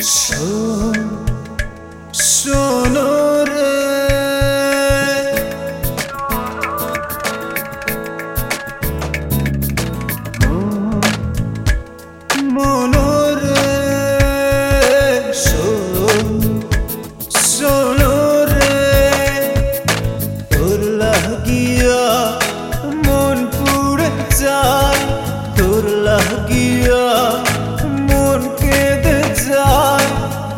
শোনো রে মনোরে শোনো রে তোর লাগিয়া মন পুড়ে যায় তোর লাগিয়া মন কেঁদে যায়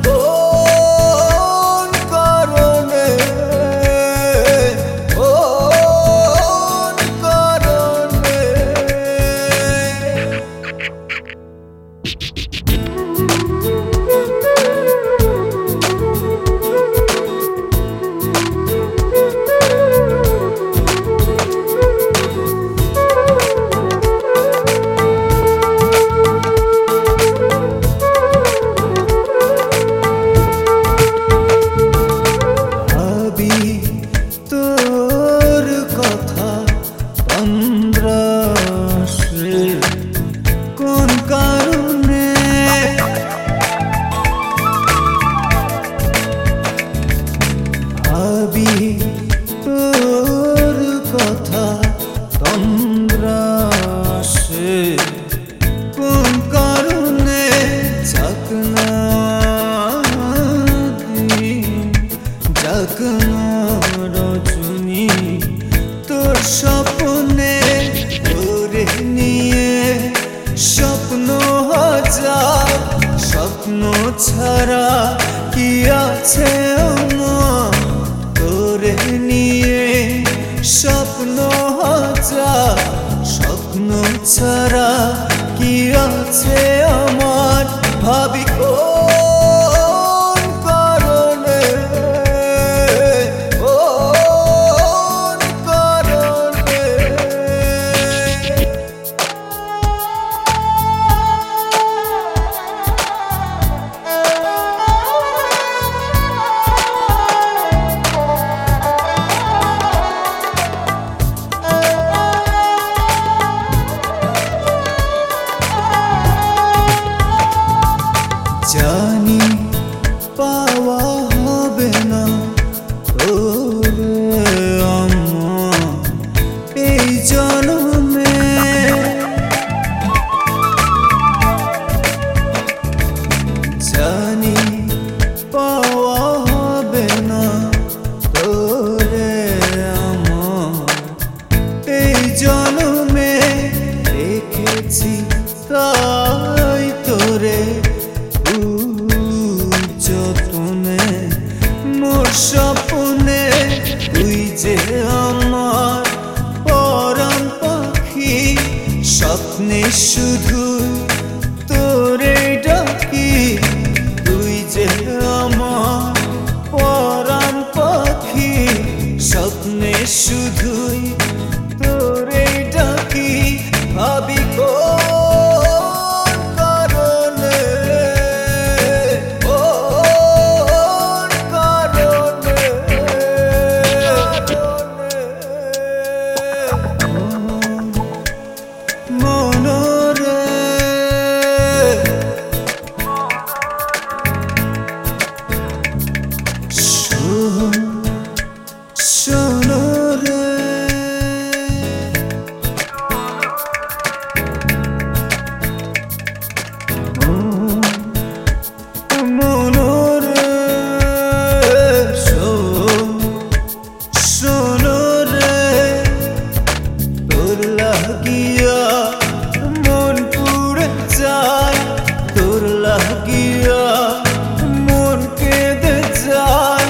কোন কারণে ভাবি তোর কথা তন্দ্রাসে কোন কারণে জাগনা জাগনা রজনী তোর স্বপ্নে তোরে নিয়ে স্বপ্ন হাজার স্বপ্ন ছাড়া কি আছে আমার তোরে নিয়ে স্বপ্ন হাজার স্বপ্ন ছাড়া কি আছে আমার ভাবি জানি পাওয়া হবে না তোরে আমার এই জন্মে জানি পাওয়া হবে না তোরে আমার এই জন্মে রেখেছি তাই তোরে যতনে মোর স্বপ্নে তুই যে আমার পরাণ পাখি স্বপ্নে শুধু তোরে ডাকি তুই যে আমার পরাণ পাখি স্বপ্নে শুধুই তোরে ডাকি ভাবি শোনো রে মনোরে শোনো রে তোর লাগিয়া মন পুড়ে যায় তোর লাগিয়া মন কেঁদে যায়